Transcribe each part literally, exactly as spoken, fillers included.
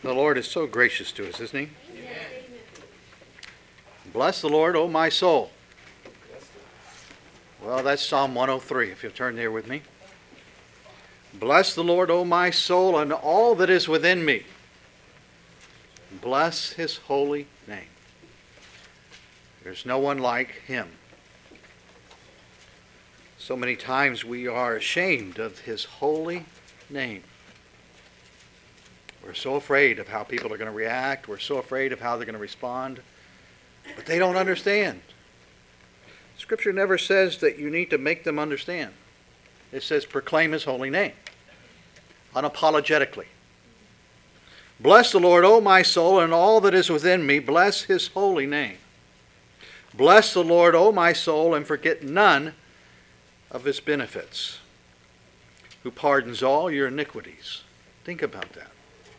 The Lord is so gracious to us, isn't he? Bless the Lord, O my soul. Well, that's Psalm one oh three, if you'll turn there with me. Bless the Lord, O my soul, and all that is within me. Bless his holy name. There's no one like him. So many times we are ashamed of his holy name. We're so afraid of how people are going to react. We're so afraid of how they're going to respond. But they don't understand. Scripture never says that you need to make them understand. It says proclaim his holy name unapologetically. Bless the Lord, O my soul, and all that is within me. Bless his holy name. Bless the Lord, O my soul, and forget none of his benefits, who pardons all your iniquities. Think about that.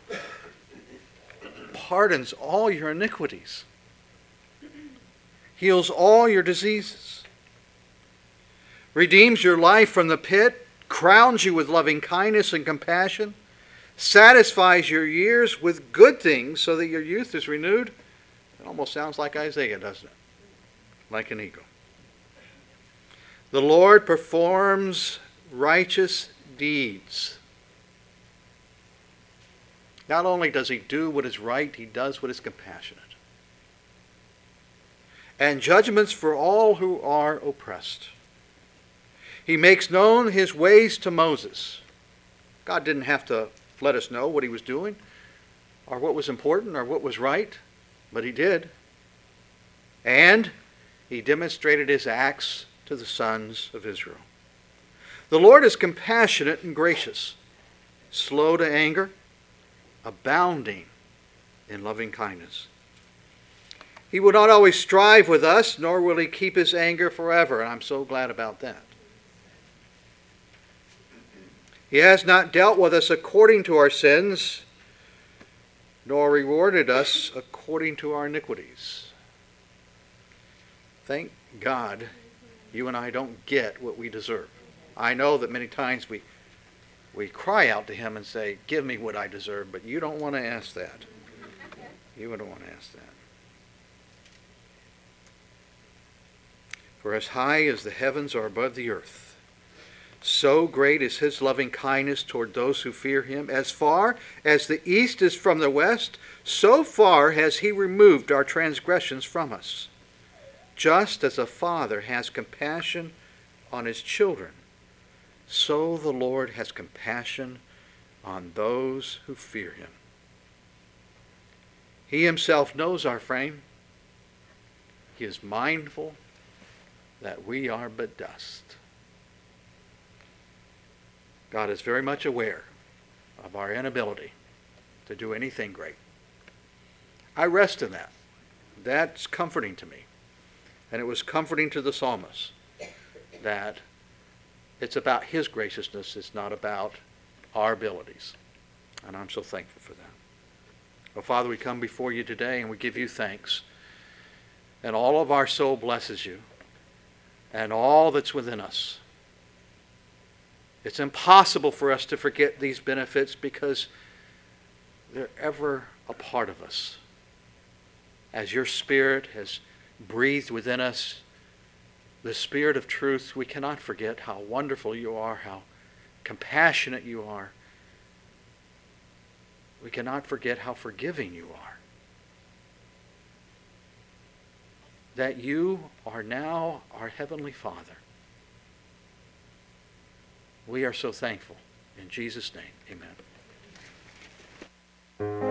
Pardons all your iniquities. Heals all your diseases. Redeems your life from the pit. Crowns you with loving kindness and compassion. Satisfies your years with good things so that your youth is renewed. It almost sounds like Isaiah, doesn't it? Like an eagle. The Lord performs righteous deeds. Not only does he do what is right, he does what is compassionate. And judgments for all who are oppressed. He makes known his ways to Moses. God didn't have to let us know what he was doing, or what was important, or what was right, but he did. And he demonstrated his acts to the sons of Israel. The Lord is compassionate and gracious, slow to anger, abounding in loving kindness. He will not always strive with us, nor will he keep his anger forever, and I'm so glad about that. He has not dealt with us according to our sins, nor rewarded us according to our iniquities. Thank God you and I don't get what we deserve. I know that many times we we cry out to him and say, give me what I deserve, but you don't want to ask that. You don't want to ask that. For as high as the heavens are above the earth, so great is his loving kindness toward those who fear him. As far as the east is from the west, so far has he removed our transgressions from us. Just as a father has compassion on his children, so the Lord has compassion on those who fear him. He himself knows our frame. He is mindful that we are but dust. God is very much aware of our inability to do anything great. I rest in that. That's comforting to me. And it was comforting to the psalmist that it's about his graciousness. It's not about our abilities. And I'm so thankful for that. Well, Father, we come before you today and we give you thanks. And all of our soul blesses you. And all that's within us. It's impossible for us to forget these benefits because they're ever a part of us. As your Spirit has breathed within us the Spirit of truth, we cannot forget how wonderful you are, how compassionate you are. We cannot forget how forgiving you are. That you are now our Heavenly Father. We are so thankful. In Jesus' name, amen.